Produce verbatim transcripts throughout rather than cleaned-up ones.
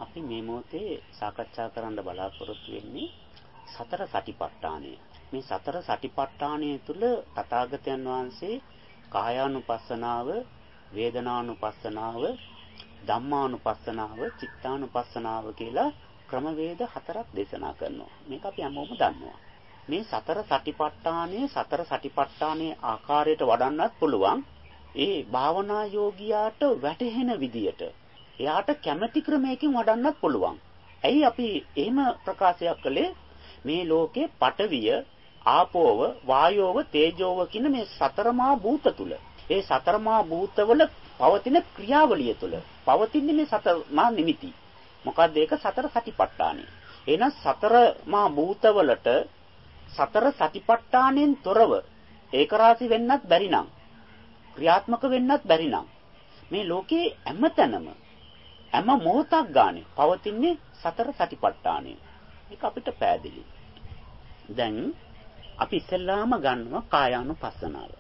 අපි මේ මොහොතේ සාකච්ඡා කරන්න බලාපොරොත්තු වෙන්නේ සතර සටිපට්ඨානය. මේ සතර සටිපට්ඨානය තුළ තථාගතයන් වහන්සේ කායානුපස්සනාව, වේදනානුපස්සනාව, ධම්මානුපස්සනාව, චිත්තානුපස්සනාව කියලා ක්‍රමවේද හතරක් දේශනා කරනවා. මේක අපි හැමෝම දන්නවා. මේ සතර සටිපට්ඨානයේ සතර සටිපට්ඨානයේ ආකාරයට වඩන්නත් පුළුවන්. ඒ භාවනා යෝගියාට වැටහෙන විදියට එයාට කැමැති ක්‍රමයකින් වඩන්නත් පුළුවන්. ඇයි අපි එහෙම ප්‍රකාශයක් කළේ? මේ ලෝකේ පඨවිය, ආපෝව, වායෝව, තේජෝව කියන මේ සතරමා භූත තුල, ඒ සතරමා භූතවල පවතින ක්‍රියාවලිය තුල පවතින්නේ මේ සතරමා නිමිති. මොකක්ද ඒක? සතර සතිපට්ඨානය. එහෙනම් සතරමා භූතවලට සතර සතිපට්ඨානෙන් තොරව ඒක රාශි වෙන්නත් බැරි නම්, ක්‍රියාත්මක වෙන්නත් බැරි නම්, මේ ලෝකේ හැමතැනම හැම මොහොතක් ගානේ පවතින්නේ සතර සතිපට්ඨානය. ඒක අපිට පැහැදිලි. දැන් අපි ඉස්සෙල්ලාම ගන්නවා කායානුපස්සනාව.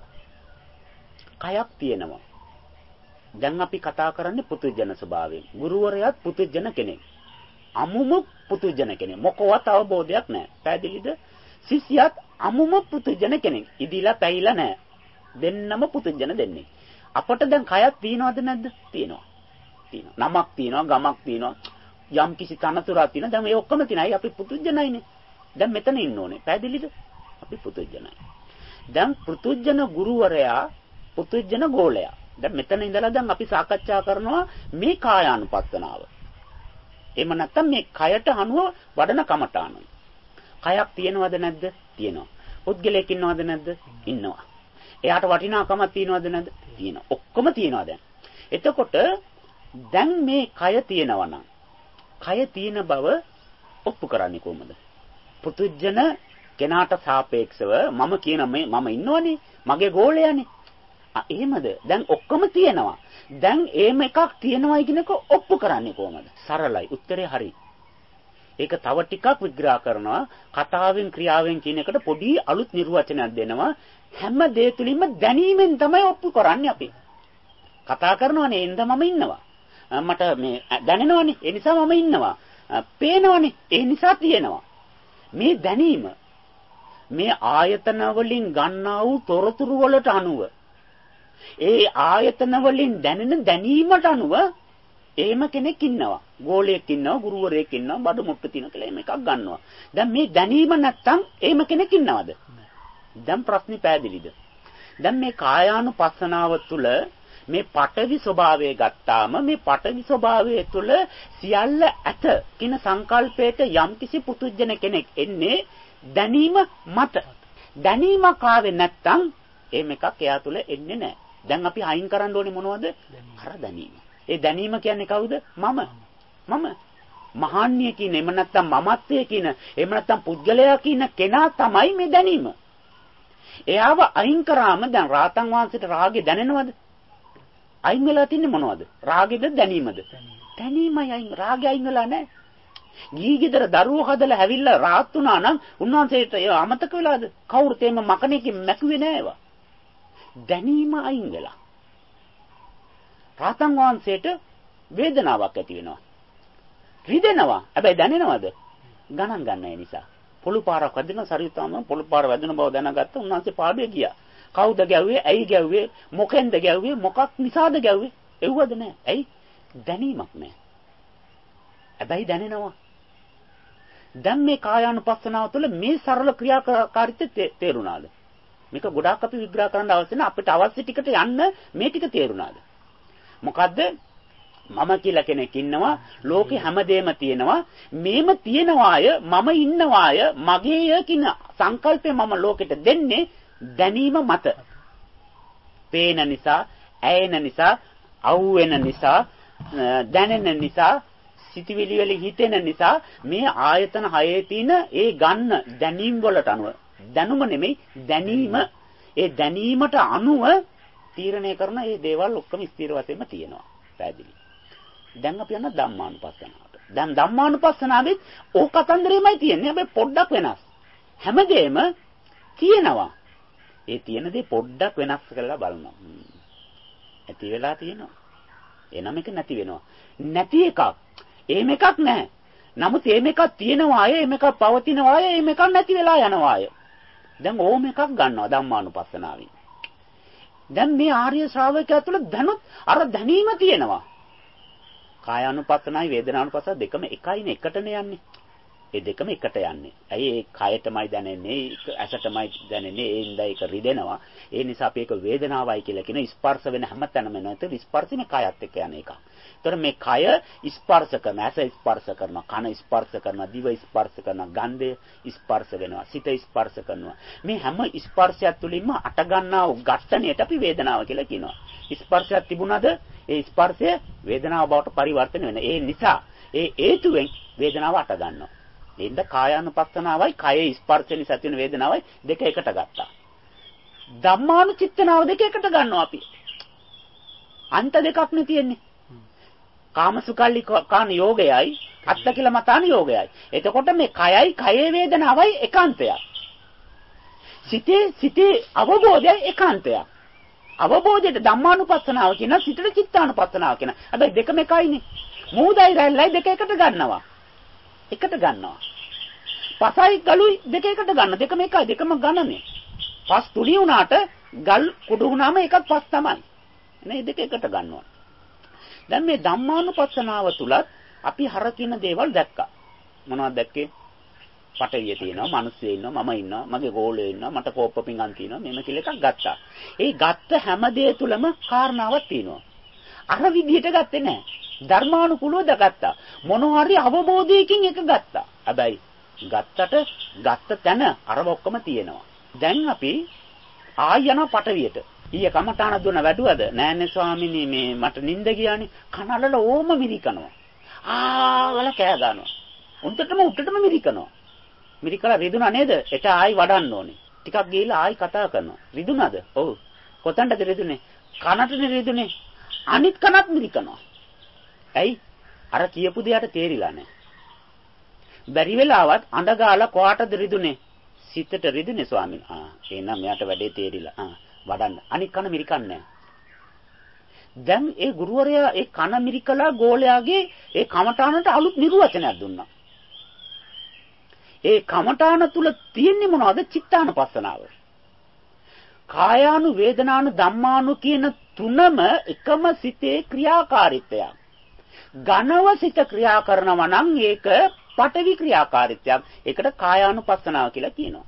කයක් තියෙනවා. දැන් අපි කතා කරන්නේ පුදුජන ස්වභාවයෙන්. ගුරුවරයාත් පුදුජන කෙනෙක්. අමුම පුදුජන කෙනෙක්. මොකවත් අවබෝධයක් නැහැ. පැහැදිලිද? ශිෂ්‍යයාත් අමුම පුදුජන කෙනෙක්. ඉදිලා පැහිලා නැහැ. දෙන්නම පුදුජන දෙන්නේ. අපට දැන් කයක් තියනවද නැද්ද? තියෙනවා. තියෙනවා. නමක් තියෙනවා, ගමක් තියෙනවා. යම් කිසි තනතුරක් තියෙනවා. දැන් මේ ඔක්කොම තියෙනයි අපි පුදුජනයිනේ. දැන් මෙතන ඉන්න ඕනේ. පැහැදිලිද? අපි පුදුජනයි. දැන් පුදුජන ගුරුවරයා, පුදුජන ගෝලයා. දැන් මෙතන ඉඳලා දැන් අපි සාකච්ඡා කරනවා මේ කායානුපස්සනාව. එහෙම නැත්නම් මේ කයට අනුව වඩන කමඨාන. කයක් තියෙනවද නැද්ද? තියෙනවා. පුද්ගලයෙක් ඉන්නවද නැද්ද? ඉන්නවා. එයාට වටිනාකමක් තියෙනවද නැද්ද? තියෙනවා. ඔක්කොම තියෙනවා දැන්. එතකොට දැන් මේ කය තියෙනවා නම් කය තියෙන බව ඔප්පු කරන්නේ කොහොමද? පුදුජන කෙනාට සාපේක්ෂව මම කියන මේ මම ඉන්නවනේ, මගේ ගෝලයානේ. ආ එහෙමද? දැන් ඔක්කොම තියෙනවා. දැන් එහෙම එකක් තියෙනවයි කියන එක ඔප්පු කරන්නේ කොහොමද? සරලයි. උත්තරේ හරි. ඒක තව ටිකක් විග්‍රහ කරනවා. කතාවෙන් ක්‍රියාවෙන් කියන එකට පොඩි අලුත් නිර්වචනයක් දෙනවා. හැම දේ තුලින්ම දැනීමෙන් තමයි ඔප්පු කරන්නේ අපි. කතා කරනවනේ එන්න මම ඉන්නවා. මට මේ දැනෙනවනේ ඒ නිසා මම ඉන්නවා. පේනවනේ ඒ නිසා තියෙනවා. මේ දැනීම මේ ආයතන වලින් ගන්නා වූ තොරතුරු වලට අනුව, ඒ ආයතන වලින් දැනෙන දැනීමට අනුව එහෙම කෙනෙක් ඉන්නවා. ගෝලයෙක් ඉන්නවා, ගුරුවරයෙක් ඉන්නවා, බඩු මුට්ටු තියන කියලා එහෙම එකක් ගන්නවා. දැන් මේ දැනීම නැත්තම් එහෙම කෙනෙක් ඉන්නවද? දැන් ප්‍රශ්නේ පැහැදිලිද? දැන් මේ කායානුපස්සනාව තුළ මේ පඨවි ස්වභාවය ගත්තාම මේ පඨවි ස්වභාවය තුළ සියල්ල ඇත කියන සංකල්පයට යම්කිසි පුදුජන කෙනෙක් එන්නේ දැනීම මත. දැනීමක් ආවේ නැත්තම් එහෙම එකක් එයා තුළ එන්නේ නැහැ. දැන් අපි අයින් කරන්න ඕනේ මොනවද? අර දැනීම. ඒ දැනීම කියන්නේ කවුද? මම. මම. මහාන්‍ය කියන එහෙම නැත්තම් මමත්වයේ කියන එහෙම නැත්තම් පුද්ගලයා කියන කෙනා තමයි මේ දැනීම. එයාව අයින් කරාම දැන් රාතන් වහන්සේට රාගේ දැනෙනවද? අයින් වෙලා තින්නේ මොනවද? රාගෙද දැනීමද? දැනීමයි අයින්. රාගය අයින් වෙලා නැහැ. ගිහි ගෙදර දරුවෝ හදලා හැවිල්ලා රාත් වුණා නම් උන්වහන්සේට ඒ අමතක වෙලාද? කවුරුත් එහෙම මකණේකින් මැකුවේ නෑ ඒවා. දැනීම අයින් වෙලා. රාතන් වහන්සේට වේදනාවක් ඇති වෙනවා. රිදෙනවා. හැබැයි දැනෙනවද? ගණන් ගන්න ඒ නිසා. පොළු පාරක් වැදෙන සරිතාම පොළු පාර වැදෙන බව දැනගත්ත උන්වහන්සේ පාඩුවේ ගියා. කවුද ගැව්වේ? ඇයි ගැව්වේ? මොකෙන්ද ගැව්වේ? මොකක් නිසාද ගැව්වේ? එව්වද නෑ. ඇයි? දැනීමක් නෑ. හැබැයි දැනෙනවා. දැන් මේ කායානුපස්සනාව තුළ මේ සරල ක්‍රියාකාරීත්වය තේරුණාද? මේක ගොඩාක් අපි විග්‍රහ කරන්න අවශ්‍ය නැහැ. අපිට අවශ්‍ය ටිකට යන්න මේ ටික තේරුණාද? මොකද්ද? මම කියලා කෙනෙක් ඉන්නවා. ලෝකේ හැමදේම තියෙනවා. මේම තියෙනවාය, මම ඉන්නවාය, මගේය කියන සංකල්පය මම ලෝකෙට දෙන්නේ දැනීම මත. පේන නිසා, ඇයෙන නිසා, අවුවෙන නිසා, දැනෙන නිසා, සිතිවිලි වල හිතෙන නිසා මේ ආයතන හයේ තියෙන ඒ ගන්න දැනීම් වලට අනුව, දැනුම නෙමෙයි දැනීම, ඒ දැනීමට අනුව තීරණය කරන මේ දේවල් ඔක්කොම ස්ථිර වශයෙන්ම තියෙනවා. පැහැදිලි. දැන් අපි යන ධම්මානුපස්සනාවට. දැන් ධම්මානුපස්සනාවෙත් ඕක කතන්දරෙමයි තියෙන්නේ. හැබැයි පොඩ්ඩක් වෙනස්. හැමදේම තියෙනවා. ඒ තියෙන දේ පොඩ්ඩක් වෙනස් කරලා බලනවා. ඇති වෙලා තියෙනවා. එනම එක නැති වෙනවා. නැති එකක් එහෙම එකක් නැහැ. නමුත් එහෙම එකක් තියෙනවා අය, එහෙම එකක් පවතිනවා අය, එහෙම එකක් නැති වෙලා යනවා අය. දැන් ඕම එකක් ගන්නවා ධම්මානුපස්සනාවෙන්. දැන් මේ ආර්ය ශ්‍රාවකයා තුළ දැනුත් අර දැනීම තියෙනවා. කායානුපස්සනයි වේදනානුපස්සන දෙකම එකයිනේ, එකටනේ යන්නේ. ඒ දෙකම එකට යන්නේ. ඇයි ඒ කයටමයි දැනෙන්නේ, ඇසටමයි දැනෙන්නේ, ඒ ඉඳලා ඒක රිදෙනවා. ඒ නිසා අපි ඒක වේදනාවයි කියලා කියන ස්පර්ශ වෙන හැමතැනම නේද? ස්පර්ශනේ කයත් එක්ක යන එක. ඒතර මේ කය ස්පර්ශ කරන, ඇස ස්පර්ශ කරනවා, කන ස්පර්ශ කරනවා, දිව ස්පර්ශ කරනවා, ගන්ධය ස්පර්ශ වෙනවා, සිත ස්පර්ශ කරනවා. මේ හැම ස්පර්ශයක් තුළින්ම අට ගන්නා ඝට්ටණයට අපි වේදනාව කියලා කියනවා. ස්පර්ශයක් තිබුණාද ඒ ස්පර්ශය වේදනාව බවට පරිවර්තන වෙනවා. ඒ නිසා ඒ හේතුවෙන් වේදනාව අට ගන්නවා. එන්න කායානුපස්සනාවයි කයේ ස්පර්ශ නිසා තියෙන වේදනාවයි දෙක එකට ගත්තා. ධම්මානුචිත්තනාව දෙක එකට ගන්නවා අපි. අන්ත දෙකක් නේ තියෙන්නේ. කාමසුකල්ලි කාණ යෝගයයි අත්ති මතාන යෝගයයි. එතකොට මේ කයයි කයේ වේදනාවයි එකාන්තයක්. සිතේ සිතේ අවබෝධයයි එකාන්තයක්. අවබෝධයට ධම්මානුපස්සනාව කියන සිතට චිත්තානුපස්සනාව කියන. හැබැයි දෙකම එකයිනේ. මූදයි රැල්ලයි දෙක එකට ගන්නවා. එකට ගන්නවා. පසයි ගලුයි දෙක එකට ගන්න. දෙකම එකයි. දෙකම ගණනේ. පස් තුනි වුණාට ගල් කුඩු වුණාම එකක් පස් තමයි. නේ දෙක එකට ගන්නවා. දැන් මේ ධම්මානුපස්සනාව තුලත් අපි හර කියන දේවල් දැක්කා. මොනවද දැක්කේ? පටවිය තියෙනවා, මිනිස්සු ඉන්නවා, මම ඉන්නවා, මගේ ගෝලයෝ ඉන්නවා, මට කෝප්ප පිඟන් තියෙනවා, මෙන්න කියලා එකක් ගත්තා. ඒ ගත්ත හැම දේ තුලම කාරණාවක් තියෙනවා. අර විදිහට ගත්තේ නැහැ. ධර්මානුකූලව දගත්තා. මොනවා හරි අවබෝධයකින් එක ගත්තා. හැබැයි ගත්තට ගත්ත තැන අර ඔක්කොම තියෙනවා. දැන් අපි ආය යන පටවියට. ඊයේ කමඨාන දුන්න වැඩුවද? නෑනේ ස්වාමිනේ මේ මට නිින්ද ගියානේ. කනලල ඕම මිරිකනවා. ආවල කෑ ගන්නවා. උන්ටටම උටටම මිරිකනවා. මිරිකලා රිදුනා නේද? එට ආයි වඩන්න ඕනේ. ටිකක් ගිහිල්ලා ආයි කතා කරනවා. රිදුනාද? ඔව්. කොතනද රිදුනේ? කනටනේ රිදුනේ. අනිත් කනත් මිරිකනවා. ඇයි? අර කියපු දෙයට තේරිලා නැහැ. බැරි වෙලාවත් අඬ ගාලා කොහාටද රිදුනේ? සිතට රිදුනේ ස්වාමීන්. ආ එහෙනම් මෙයාට වැඩේ තේරිලා. ආ වඩන්න. අනිත් කන මිරිකන්නේ නැහැ. දැන් ඒ ගුරුවරයා ඒ කන මිරිකලා ගෝලයාගේ ඒ කමඨානට අලුත් නිර්වචනයක් දුන්නා. ඒ කමඨාන තුල තියෙන්නේ මොනවද? චිත්තානුපස්සනාව. කායානු වේදනානු ධම්මානු කියන තුනම එකම සිතේ ක්‍රියාකාරීත්වයක්. ඝනව සිත ක්‍රියා කරනවා නම් ඒක පඨවි ක්‍රියාකාරීත්වයක්. ඒකට කායානුපස්සනාව කියලා කියනවා.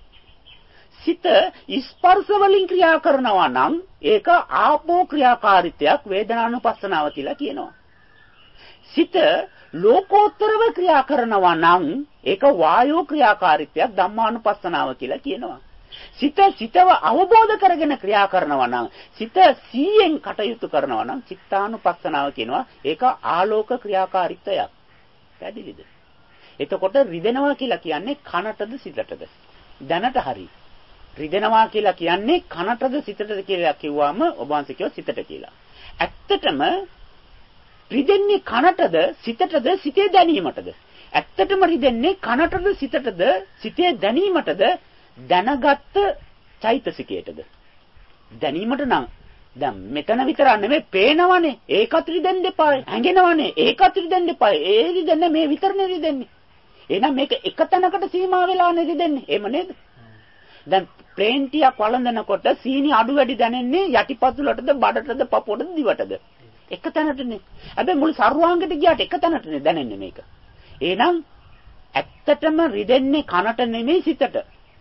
සිත ස්පර්ශ වලින් ක්‍රියා කරනවා නම් ඒක ආපෝ ක්‍රියාකාරීත්වයක් වේදනානුපස්සනාව කියලා කියනවා. සිත ලෝකෝත්තරව ක්‍රියා කරනවා නම් ඒක වායෝ ක්‍රියාකාරීත්වයක් ධම්මානුපස්සනාව කියලා කියනවා. සිත සිතව අවබෝධ කරගෙන ක්‍රියා කරනවා නම් සිත සීයෙන් කටයුතු කරනවා නම් චිත්තානුපස්සනාව කියනවා. ඒක ආලෝක ක්‍රියාකාරීත්වයක්. පැහැදිලිද? එතකොට රිදෙනවා කියලා කියන්නේ කනටද සිතටද? දැනට හරි. රිදෙනවා කියලා කියන්නේ කනටද සිතටද කියලා කිව්වම ඔබ වහන්සේ කිව්වා සිතට කියලා. ඇත්තටම රිදෙන්නේ කනටද සිතටද සිතේ දැනීමටද? ඇත්තටම රිදෙන්නේ කනටද සිතටද සිතේ දැනීමටද දැනගත්ත චෛතසිකයටද? දැනීමට නම් දැන් මෙතන විතරක් නෙමෙයි පේනවනේ. ඒකත් රිදෙන්න එපා. හැඟෙනවනේ. ඒකත් රිදෙන්න එපා. ඒ රිදෙන්නේ මේ විතරනේ රිදෙන්නේ. එහෙනම් මේක එක තැනකට සීමා වෙලානේ රිදෙන්නේ. එහෙම නේද? දැන් ප්ලේන් ටියක් වළඳනකොට සීනි අඩු වැඩි දැනෙන්නේ යටිපතුලටද බඩටද පපුවටද දිවටද? එක තැනටනේ. හැබැයි මුළු සර්වාංගයට ගියාට එක තැනටනේ දැනෙන්නේ මේක. එහෙනම් ඇත්තටම රිදෙන්නේ කනට නෙමෙයි සිතට.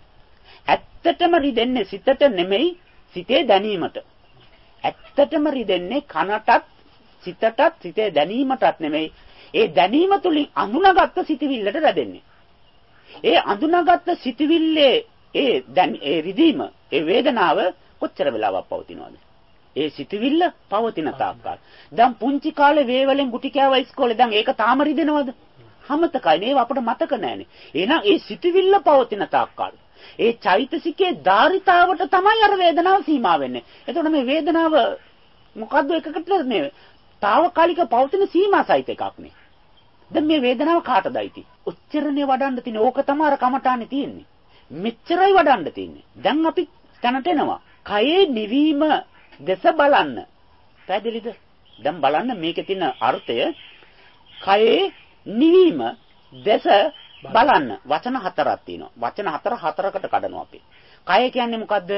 ඇත්තටම රිදෙන්නේ සිතට නෙමෙයි සිතේ දැනීමට. ඇත්තටම රිදෙන්නේ කනටත් සිතටත් සිතේ දැනීමටත් නෙමෙයි. ඒ දැනීම තුලින් අඳුනාගත්ත සිතවිල්ලට රැදෙන්නේ. ඒ අඳුනාගත්ත සිතවිල්ලේ ඒ දැන් ඒ රිදීම ඒ වේදනාව කොච්චර වෙලාවක් පවතිනවද? ඒ සිතවිල්ල පවතින තාක්කල්. දැන් පුංචි කාලේ වේවලෙන් ගුටි කෑවා ඉස්කෝලේ. දැන් ඒක තාම රිදෙනවද? හැමතකයි නේ අපිට මතක නැහැනේ. එහෙනම් ඒ සිතවිල්ල පවතින තාක්කල් ඒ චෛතසිකයේ ධාරිතාවට තමයි අර වේදනාව සීමා වෙන්නේ. එතකොට මේ වේදනාව මොකද්ද එකකට මේ తాවකාලික පවතින සීමා සහිත එකක් නේ. දැන් මේ වේදනාව කාටද අයිති? උච්චරණය වඩන්න තියෙන ඕක තමයි අර කමටානේ තියෙන්නේ. මෙච්චරයි වඩන්න තියෙන්නේ. දැන් අපි තැනට එනවා. කයේ නිවීම දැස බලන්න. පැහැදිලිද? දැන් බලන්න මේකේ තියෙන අර්ථය කයේ නිවීම දැස බලන්න. වචන හතරක් තියෙනවා. වචන හතර හතරකට කඩනවා අපි. කය කියන්නේ මොකද්ද?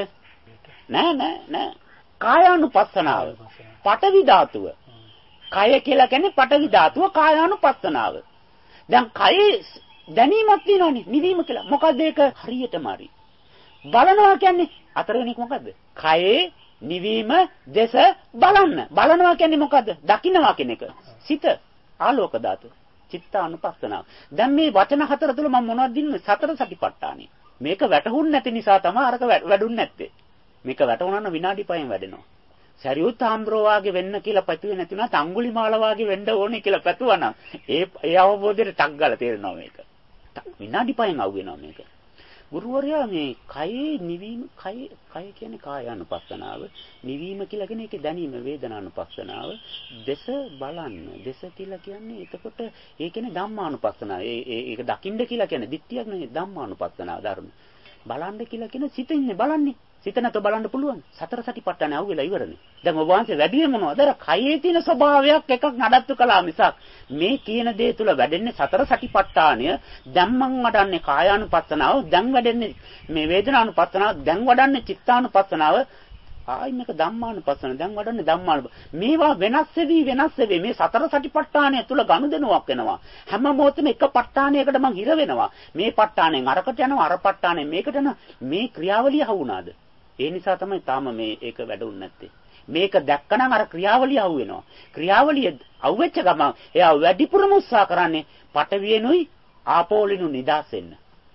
නෑ නෑ නෑ. කායානුපස්සනාව. පඨවි ධාතුව. කය කියලා කියන්නේ පඨවි ධාතුව කායානුපස්සනාව. දැන් කයේ දැනීමක් තියෙනවනේ නිවීම කියලා. මොකද්ද ඒක? හරියටම හරි. බලනවා කියන්නේ හතරවෙනි එක මොකද්ද? කයේ නිවීම දැස බලන්න. බලනවා කියන්නේ මොකද්ද? දකින්නවා කියන එක. සිත ආලෝක ධාතුව. චිත්තානුපස්සනාව. දැන් මේ වචන හතර තුල මම මොනවද දින්නේ? සතර සතිපට්ඨානෙ. මේක වැටහුන්නේ නැති නිසා තමයි අරක වැඩුන්නේ නැත්තේ. මේක වැටුණා නම් විනාඩි පහෙන් වැඩෙනවා. සරියුත් ආම්බ්‍රෝ වාගේ වෙන්න කියලා පැතුවේ නැති වුණා තංගුලිමාල වාගේ වෙන්න ඕනේ කියලා පැතුවා නම් ඒ ඒ අවබෝධයට ටක් ගාලා තේරෙනවා මේක. විනාඩි පහෙන් අවු වෙනවා මේක. ගුරුවරයා මේ කයේ නිවීම කය කය කියන්නේ කායානුපස්සනාව නිවීම කියලා කියන එකේ දැනීම වේදනානුපස්සනාව දස බලන්න දස කියලා කියන්නේ එතකොට ඒ කියන්නේ ධම්මානුපස්සනාව ඒ ඒක දකින්න කියලා කියන්නේ දිට්ඨියක් නෙවෙයි ධම්මානුපස්සනාව ධර්ම බලන්න කියලා කියන සිත ඉන්නේ බලන්නේ සිත නැත බලන්න පුළුවන් සතර සතිපට්ඨාන අවුලා ඉවරනේ දැන් ඔබ වහන්සේ වැඩිම මොනවද අර කයේ තියෙන ස්වභාවයක් එකක් නඩත්තු කළා මිසක් මේ කියන දේ තුල වැඩෙන්නේ සතර සතිපට්ඨානය දැන් මං වඩන්නේ කායානුපස්සනාව දැන් වැඩෙන්නේ මේ වේදනානුපස්සනාව දැන් වඩන්නේ චිත්තානුපස්සනාව ආයි මේක ධම්මානුපස්සන දැන් වඩන්නේ ධම්මානු මේවා වෙනස් වෙවි වෙනස් වෙවි මේ සතර සතිපට්ඨානය තුල ගනුදෙනුවක් වෙනවා හැම මොහොතෙම එක ප ဋ ාණයකට මං හිර වෙනවා මේ ප ဋ ාණයෙන් අරකට යනවා අර ප ဋ ාණයෙන් මේකට යනවා මේ ක්‍රියාවලිය හවුනාද ඒ නිසා තමයි තාම මේ ඒක වැඩුන්නේ නැත්තේ මේක දැක්කනම් අර ක්‍රියාවලිය අහු වෙනවා ක්‍රියාවලිය අවුෙච්ච ගමන් එයා වැඩිපුරම උත්සාහ කරන්නේ පටවියෙනුයි ආපෝලිනු නිදාස් වෙන්න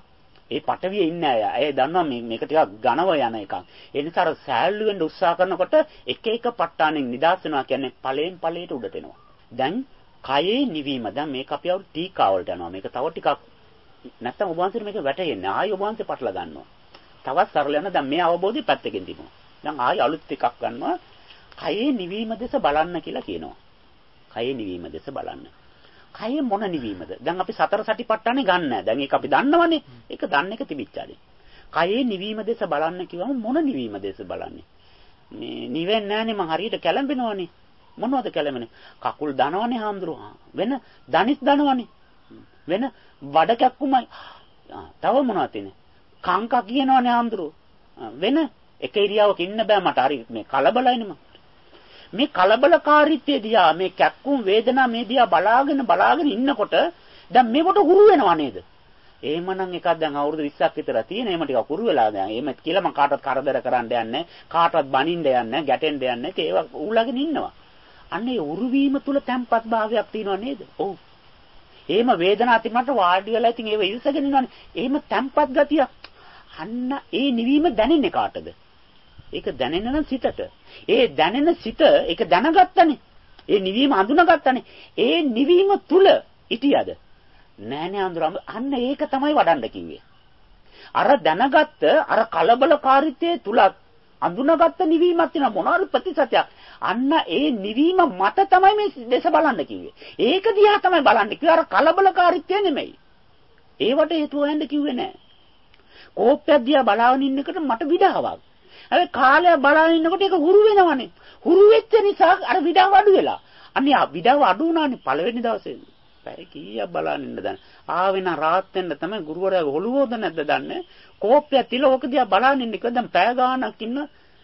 ඒ පටවියේ ඉන්න අය ඒ දන්නවා මේ මේක ටිකක් ඝනව යන එකක් ඒ නිසා අර සෑල්ලු වෙන්න උත්සාහ කරනකොට එක එක ප ဋ ාණයෙන් නිදාස් වෙනවා කියන්නේ ඵලයෙන් ඵලයට උඩට එනවා දැන් කයේ නිවීම දැන් මේක අපි අවු ටීකාවලට යනවා මේක තව ටිකක් නැත්තම් ඔබ වහන්සේට මේක වැටෙන්නේ ආයි ඔබ වහන්සේ පටල ගන්නවා තවත් සරල යන දැන් මේ අවබෝධය පැත්තකින් තිබුණා. දැන් ආයි අලුත් එකක් ගන්නවා. කයේ නිවීම දෙස බලන්න කියලා කියනවා. කයේ නිවීම දෙස බලන්න. කයේ මොන නිවීමද? දැන් අපි සතර සටිපට්ඨානේ ගන්න නැහැ. දැන් ඒක අපි දන්නවනේ. ඒක දන්න එක තිබිච්චාදී. කයේ නිවීම දෙස බලන්න කිව්වම මොන නිවීම දෙස බලන්නේ? මේ නිවෙන්නේ නැහනේ මං හරියට කැළඹෙනවනේ. මොනවද කැළඹෙන්නේ? කකුල් දනවනේ හාමුදුරුවෝ. වෙන දනිස් දනවනේ. වෙන බඩ කැක්කුමයි. තව මොනවද තියෙන්නේ? කාංකා කියනවනේ ආම්දුරු වෙන එක ඉරියාවක ඉන්න බෑ මට හරි මේ කලබලයිනේ මේ කලබලකාරීත්වය දිහා මේ කැක්කුම් වේදනා මේ දිහා බලාගෙන බලාගෙන ඉන්නකොට දැන් මේකට හුරු වෙනව නේද එහෙමනම් එකක් දැන් අවුරුදු විස්සක් විතර තියෙන එහෙම ටිකක් හුරු වෙලා දැන් එහෙම කියලා මම කාටවත් කරදර කරන්න යන්නේ කාටවත් බනින්න යන්නේ ගැටෙන්න යන්නේ ඒවා ඌලාගෙන ඉන්නවා අන්න ඒ උරු වීම තුල තැම්පත් භාවයක් තියෙනව නේද ඔව් එහෙම වේදනාවක් තිබුණාට වාඩි වෙලා ඉතින් ඒව ඉල්සගෙන ඉන්නවනේ එහෙම තැම්පත් ගතිය අන්න ඒ නිවීම දැනෙන්නේ කාටද? ඒක දැනෙන්න නම් සිතට. ඒ දැනෙන සිත ඒක දැනගත්තනේ. ඒ නිවීම අඳුනගත්තනේ. ඒ නිවීම තුල හිටියද? නෑ නෑ අඳුරම අන්න ඒක තමයි වඩන්න කිව්වේ. අර දැනගත්ත අර කලබලකාරීත්වයේ තුලත් අඳුනගත්ත නිවීමක් තියෙන මොනවාරි ප්‍රතිසත්‍යයක්. අන්න ඒ නිවීම මත තමයි මේ දේශ බලන්න කිව්වේ. ඒක දිහා තමයි බලන්න කිව්වේ අර කලබලකාරීත්වය නෙමෙයි. ඒවට හේතුව හොයන්න කිව්වේ නෑ. කෝප්පයක් දිහා බලාගෙන ඉන්නකොට මට විඩාවක්. හැබැයි කාලය බලාගෙන ඉන්නකොට ඒක හුරු වෙනවනේ. හුරු වෙච්ච නිසා අර විඩාව අඩු වෙලා. අනේ ආ විඩාව අඩු වුණානේ පළවෙනි දවසේ. පැය කීයක් බලාගෙන ඉන්න දැන්. ආවෙන රාත් වෙන්න තමයි ගුරුවරයාගේ ඔළුවෝද නැද්ද දන්නේ. කෝප්පයක් තියලා ඕක දිහා බලාගෙන ඉන්න එක දැන් පැය ගාණක් ඉන්න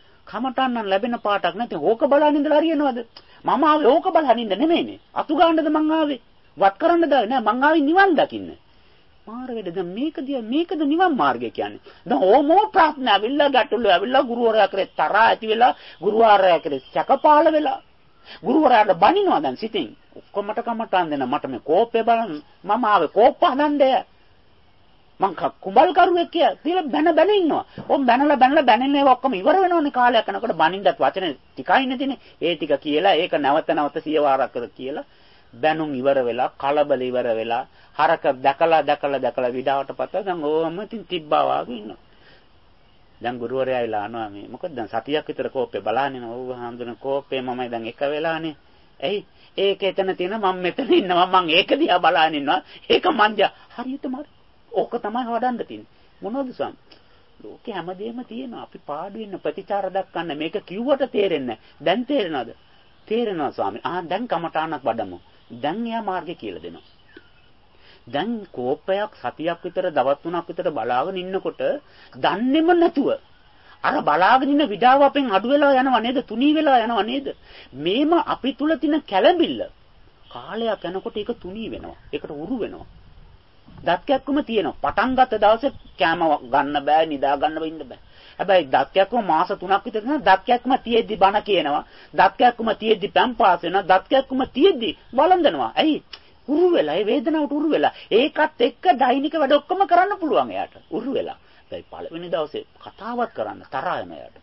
කමටන්න ලැබෙන පාටක් නැති. ඕක බලාගෙන ඉඳලා හරියනවද? මම ආවේ ඕක බලන්න ඉන්න නෙමෙයිනේ. අතු ගන්නද මං ආවේ. වත් කරන්නද නෑ මං ආවේ නිවන් දකින්න. මාර වෙද දැන් මේකද මේකද නිවන් මාර්ගය කියන්නේ. දැන් ඕමෝ ප්‍රශ්න ඇවිල්ලා ගැටළු ඇවිල්ලා ගුරුවරයා කරේ තරහා ඇති වෙලා ගුරුවරයා කරේ සැකපාල වෙලා ගුරුවරයාට බනිනවා දැන් සිතින්. ඔක්කොමට කමටන් දෙන මට මේ කෝපය බලන්න මම ආවේ කෝප හදන්නේ. මං කුඹල් කරුවෙක් කියලා තියලා බැන බැන ඉන්නවා. ඔම් බැනලා බැනලා බැනන්නේ ඔක්කොම ඉවර වෙනවනේ කාලයක් යනකොට බනින්නත් වචන ටිකයි නැතිනේ. ඒ ටික කියලා ඒක නැවත නැවත සිය වාරක් කර කියලා බැනුම් ඉවර වෙලා කලබල ඉවර වෙලා හරක දැකලා දැකලා දැකලා විඩාවටපත් දැන් ඕම තින් තිබ්බා වාගේ ඉන්නවා. දැන් ගුරුවරයා ඇවිල්ලා අහනවා මේ මොකද දැන් සතියක් විතර කෝපේ බලාගෙන ඔව් හඳුන කෝපේ මමයි දැන් එක වෙලානේ. එයි ඒක එතන තියෙන මම මෙතන ඉන්නවා මම ඒක දිහා බලාගෙන ඉන්නවා. ඒක මංජා හරියටම හරි. ඕක තමයි හොඩන්න තියෙන්නේ. මොනවද සම්? ලෝකේ හැමදේම තියෙනවා. අපි පාඩු වෙන ප්‍රතිචාර දක්වන්න මේක කිව්වට තේරෙන්නේ නැහැ. දැන් තේරෙනවද? තේරෙනවා ස්වාමී. ආ දැන් කමඨානක් වඩමු. දැන් එයා මාර්ගය කියලා දෙනවා. දැන් කෝපයක් සතියක් විතර දවස් තුනක් විතර බලාගෙන ඉන්නකොට දන්නේම නැතුව අර බලාගෙන ඉන්න විඩාව අපෙන් අඩු වෙලා යනව නේද? තුනී වෙලා යනව නේද? මේම අපි තුල තියෙන කැළඹිල්ල කාලයක් යනකොට ඒක තුනී වෙනවා. ඒකට උරු වෙනවා. දත් කැක්කුම තියෙනවා. පටන් ගත්ත දවසේ කැම ගන්න බෑ, නිදා ගන්න බෑ, ඉන්න බෑ. හැබැයි දත් කැක්කුම මාස තුනක් විතර යන දත් කැක්කුම තියෙද්දි බන කියනවා. දත් කැක්කුම තියෙද්දි පැම්පාස් වෙනවා. දත් කැක්කුම තියෙද්දි වළඳනවා. ඇයි? උරු වෙලා, ඒ වේදනාවට උරු වෙලා. ඒකත් එක්ක දෛනික වැඩ ඔක්කොම කරන්න පුළුවන් එයාට. උරු වෙලා. හැබැයි පළවෙනි දවසේ කතාවත් කරන්න තරහා යන එයාට.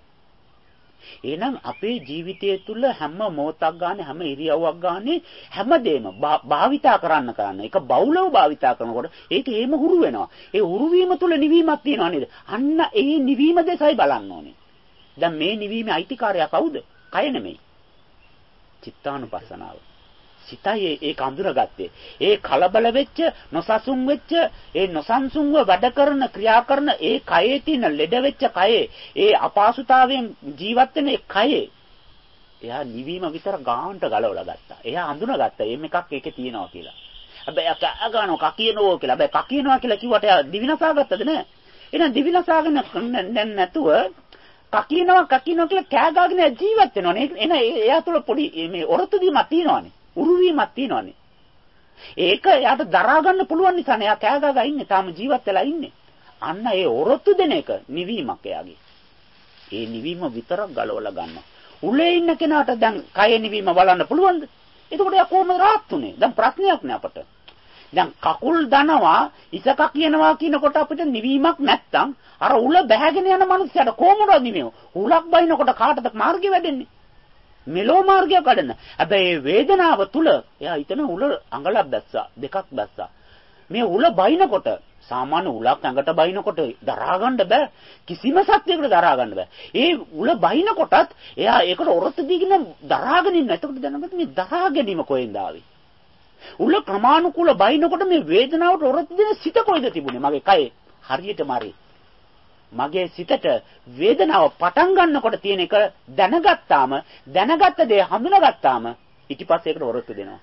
එහෙනම් අපේ ජීවිතය තුළ හැම මොහොතක් ගන්න හැම ඉරියව්වක් ගන්න හැමදේම භාවිතා කරන්න කරන්න. ඒක බහුලව භාවිතා කරනකොට ඒක හේම හුරු වෙනවා. ඒ හුරු වීම තුළ නිවීමක් තියෙනවා නේද? අන්න ඒ නිවීම දෙසයි බලන්න ඕනේ. දැන් මේ නිවීමේ අයිතිකාරයා කවුද? කය නෙමෙයි. චිත්තානුපස්සනාව. සිතයි ඒක අඳුරගත්තේ. ඒ කලබල වෙච්ච, නොසසුන් වෙච්ච, ඒ නොසන්සුන්ව වැඩ කරන, ක්‍රියා කරන ඒ කයේ තියෙන ලෙඩ වෙච්ච කයේ, ඒ අපහසුතාවයෙන් ජීවත් වෙන ඒ කයේ එයා නිවීම විතර ගානට ගලවලා ගත්තා. එයා අඳුනගත්තා මේ එකක් ඒකේ තියෙනවා කියලා. හැබැයි අක ගන්නවා කකියනෝ කියලා. හැබැයි කකියනවා කියලා කිව්වට එයා දිවිනසා ගත්තද නෑ? එහෙනම් දිවිනසාගෙන දැන් නැතුව කකියනවා කකියනවා කියලා කෑ ගාගෙන ජීවත් වෙනවනේ. එන එයා තුළ පොඩි මේ ඔරොත්තු දීමක් තියෙනවානේ. උරුවීමක් තියෙනවානේ. ඒක එයාට දරා ගන්න පුළුවන් නිසා නේ එයා කෑ ගගා ඉන්නේ. තාම ජීවත් වෙලා ඉන්නේ. අන්න ඒ ඔරොත්තු දෙන එක නිවීමක් එයාගේ. ඒ නිවීම විතරක් ගලවලා ගන්නවා. උලේ ඉන්න කෙනාට දැන් කය නිවීම බලන්න පුළුවන්ද? එතකොට එයා කොහොමද rahat උනේ? දැන් ප්‍රශ්නයක් නේ අපට. දැන් කකුල් දනවා ඉසක කියනවා කියනකොට අපිට නිවීමක් නැත්තම් අර උල බැහැගෙන යන මනුස්සයාට කොහොමද නිවෙන්නේ? උලක් බයිනකොට කාටද මාර්ගය වැඩෙන්නේ? මෙලෝ මාර්ගය කඩන. හැබැයි වේදනාව තුල එයා හිතන උල අඟලක් දැස්සා, දෙකක් දැස්සා. මේ උල බයිනකොට සාමාන්‍ය උලක් ඇඟට බයිනකොට දරා ගන්න බෑ. කිසිම සත්‍යයකට දරා ගන්න බෑ. ඒ උල බයිනකොටත් එයා ඒකට ඔරොත්තු දීගෙන දරාගෙන ඉන්න. එතකොට දැනගන්න මේ දරා ගැනීම කොහෙන්ද ආවේ? උල ක්‍රමානුකූල බයිනකොට මේ වේදනාවට ඔරොත්තු දෙන සිත කොයිද තිබුණේ? මගේ කයේ හරියට මාරේ. මගේ සිතට වේදනාව පටන් ගන්නකොට තියෙන එක දැනගත්තාම දැනගත්ත දේ හඳුනාගත්තාම ඊට පස්සේ ඒකට වරොත්තු දෙනවා.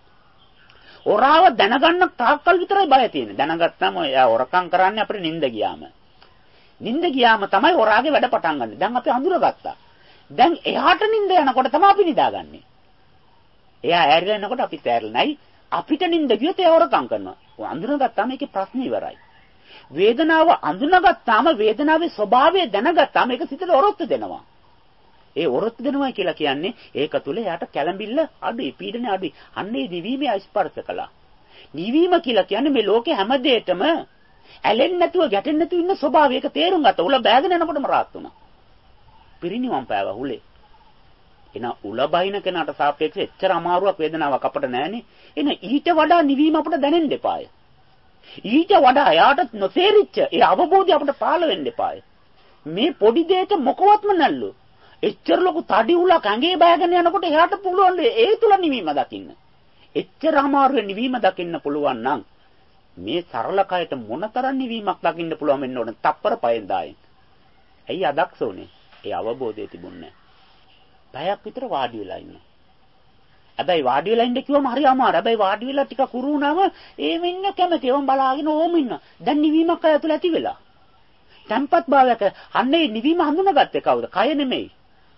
ඔරාව දැනගන්න තාක්කල් විතරයි බය තියෙන්නේ. දැනගත්තාම එයා ඔරකම් කරන්නේ අපිට නිින්ද ගියාම. නිින්ද ගියාම තමයි ඔරාගේ වැඩ පටන් ගන්න. දැන් අපි හඳුනාගත්තා. දැන් එයාට නිින්ද යනකොට තමයි අපි නිදාගන්නේ. එයා ඇරිලා යනකොට අපිත් ඇරිලා නැයි. අපිට නිින්ද ගියොත් එයා ඔරකම් කරනවා. හඳුනාගත්තාම ඒකේ ප්‍රශ්නේ ඉවරයි. වේදනාව අඳුනගත්තාම වේදනාවේ ස්වභාවය දැනගත්තාම ඒක සිතට ඔරොත්තු දෙනවා. ඒ ඔරොත්තු දෙනවා කියලා කියන්නේ ඒක තුල යාට කැළඹිල්ල අඩුයි, පීඩනය අඩුයි. අන්න ඒ නිවීමේ අස්පර්ශ කළා. නිවීම කියලා කියන්නේ මේ ලෝකේ හැම දෙයකම ඇලෙන්නේ නැතුව ගැටෙන්නේ නැතුව ඉන්න ස්වභාවය. ඒක තේරුම් ගත්තා. උල බෑගෙන යනකොටම rahat වුණා. පිරිනිවන් පෑවා උලේ. එන උල බයින කෙනාට සාපේක්ෂව එච්චර අමාරුවක් වේදනාවක් අපට නැහැනේ. එන ඊට වඩා නිවීම අපට දැනෙන්න එපාය. ඊට වඩා යාට නොතේරිච්ච ඒ අවබෝධය අපිට පාළ වෙන්න එපාය. මේ පොඩි දෙයට මොකවත්ම නැල්ලු. එච්චර ලොකු තඩි උලක් ඇඟේ බෑගෙන යනකොට එයාට පුළුවන් ඒ තුල නිවීම දකින්න. එච්චර අමාරුවේ නිවීම දකින්න පුළුවන් නම් මේ සරල කයට මොනතරම් නිවීමක් දකින්න පුළුවන් වෙන්න ඕන තප්පර පහෙන් දායෙන්. ඇයි අදක්ෂ උනේ? ඒ අවබෝධය තිබුණේ නැහැ. පැයක් විතර වාඩි වෙලා ඉන්න. හැබැයි වාඩි වෙලා ඉන්න කිව්වම හරි අමාරු. හැබැයි වාඩි වෙලා ටික කුරු වුණාම එහෙම ඉන්න කැමති. ඒවම බලාගෙන ඕම ඉන්න. දැන් නිවීමක් අය තුල ඇති වෙලා. tempat භාවයක අන්නේ නිවීම හඳුනාගත්තේ කවුද? කය නෙමෙයි.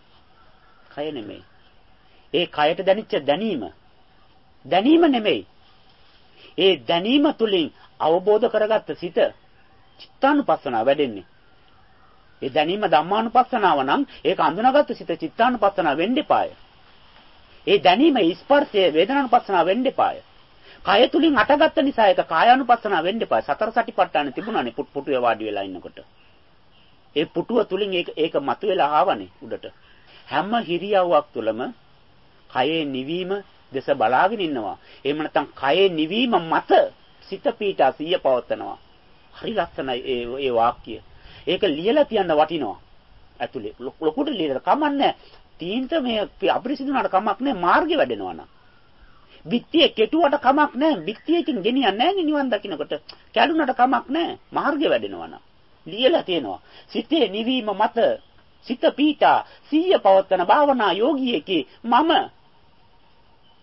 කය නෙමෙයි. ඒ කයට දැනෙච්ච දැනීම. දැනීම නෙමෙයි. ඒ දැනීම තුලින් අවබෝධ කරගත්ත සිත චිත්තානුපස්සනාව වැඩෙන්නේ. ඒ දැනීම ධම්මානුපස්සනාව නම් ඒක හඳුනාගත්ත සිත චිත්තානුපස්සනාව වෙන්න එපාය. ඒ දැනීම ස්පර්ශයේ වේදනානුපස්සනාව වෙන්න එපාය. කය තුලින් අටගත්ත නිසා ඒක කායානුපස්සනාව වෙන්න එපාය. සතර සටිපට්ඨාන තිබුණානේ පුටුවේ වාඩි වෙලා ඉන්නකොට. ඒ පුටුව තුලින් ඒක ඒක මතුවලා ආවනේ උඩට. හැම හිරියව්වක් තුළම කයේ නිවීම දෙස බලාගෙන ඉන්නවා. එහෙම නැත්නම් කයේ නිවීම මත සිත පීඨා සිය පවත්නවා. හරි ලස්සනයි ඒ ඒ වාක්‍ය. ඒක ලියලා තියන්න වටිනවා. ඇතුලේ ලොකුට ලියලා කමන්නේ. තීන්ත මේ අපිරිසිදුනාට කමක් නැහැ මාර්ගෙ වැඩෙනවා නම්. බිත්තිය කෙටුවට කමක් නැහැ. බිත්තියකින් ගෙනියන්නේ නැහැ නිවන් දකින්නකොට. කැඩුනට කමක් නැහැ මාර්ගෙ වැඩෙනවා නම්. ලියලා තියෙනවා. සිතේ නිවීම මත සිත පීඨා සිය පවත්තන භාවනා යෝගියෙකි මම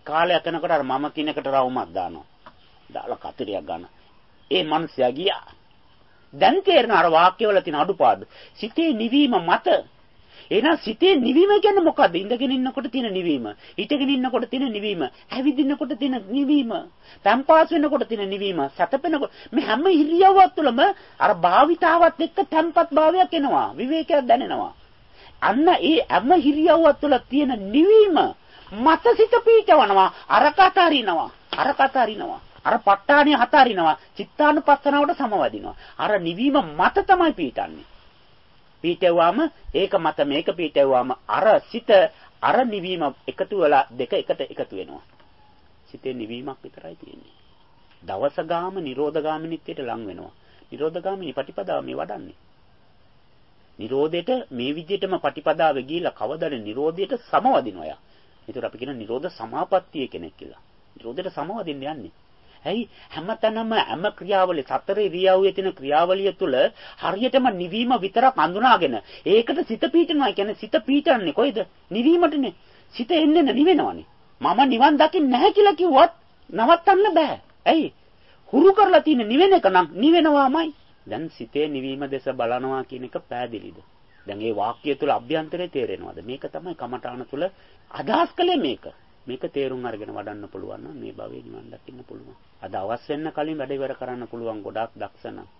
කාලයක් යනකොට අර මම කිනකට රවුමක් දානවා. දාලා කතරියක් ගන්න. ඒ මනුස්සයා ගියා. දැන් තේරෙන අර වාක්‍යවල තියෙන අඩුපාඩු. සිතේ නිවීම මත. එහෙනම් සිතේ නිවීම කියන්නේ මොකද්ද? ඉඳගෙන ඉන්නකොට තියෙන නිවීම. හිටගෙන ඉන්නකොට තියෙන නිවීම. ඇවිදිනකොට තියෙන නිවීම. තම්පාස් වෙනකොට තියෙන නිවීම. සැතපෙනකොට මේ හැම ඉරියව්වක් තුළම අර භාවිතාවත් එක්ක තම්පත් භාවයක් එනවා. විවේකයක් දැනෙනවා. අන්න ඒ හැම ඉරියව්වක් තුළ තියෙන නිවීම මත සිත පීඨවනවා. අර කතරිනවා. අර කතරිනවා. අර ප ဋ ාණිය හතරිනවා. චිත්තානුපස්සනාවට සමවදිනවා. අර නිවීම මත තමයි පීඨන්නේ. පීඨවුවාම ඒක මත මේක පීඨවුවාම අර සිත අර නිවීම එකතු වෙලා දෙක එකට එකතු වෙනවා. සිතේ නිවීමක් විතරයි තියෙන්නේ. දවස ගාම නිරෝධගාමිනිත්වයට ලං වෙනවා. නිරෝධගාමිනී ප්‍රතිපදාව මේ වඩන්නේ. නිරෝධයට මේ විදිහටම ප්‍රතිපදාව ගිහිලා කවදාද නිරෝධයට සමවදිනවා යා. ඒතර අපි කියන නිරෝධ සමාපත්තිය කෙනෙක් කියලා. නිරෝධයට සමවදින්න යන්නේ. ඇයි හැමතැනම හැම ක්‍රියාවලිය සතර ඉරියව්වේ තියෙන ක්‍රියාවලිය තුළ හරියටම නිවීම විතරක් අඳුනාගෙන ඒකට සිත පීඩනවා. කියන්නේ සිත පීඩන්නේ කොයිද? නිවීමටනේ. සිත එන්නේ නිවෙනවනේ. මම නිවන් දකින්නේ නැහැ කියලා කිව්වත් නවත්තන්න බෑ. ඇයි? හුරු කරලා තියෙන නිවෙන එක නම් නිවෙනවාමයි. දැන් සිතේ නිවීම දෙස බලනවා කියන එක පෑදිලිද? දැන් මේ වාක්‍යය තුළ අභ්‍යන්තරේ තේරෙනවද? මේක තමයි කමඨාන තුළ අදහස් කළේ මේක. මේක තේරුම් අරගෙන වඩන්න පුළුවන් නම් මේ භවයේ නිවන් දකින්න පුළුවන්. අද අවස් වෙන්න කලින් වැඩ ඉවර කරන්න පුළුවන් ගොඩාක් දක්ෂ නම්.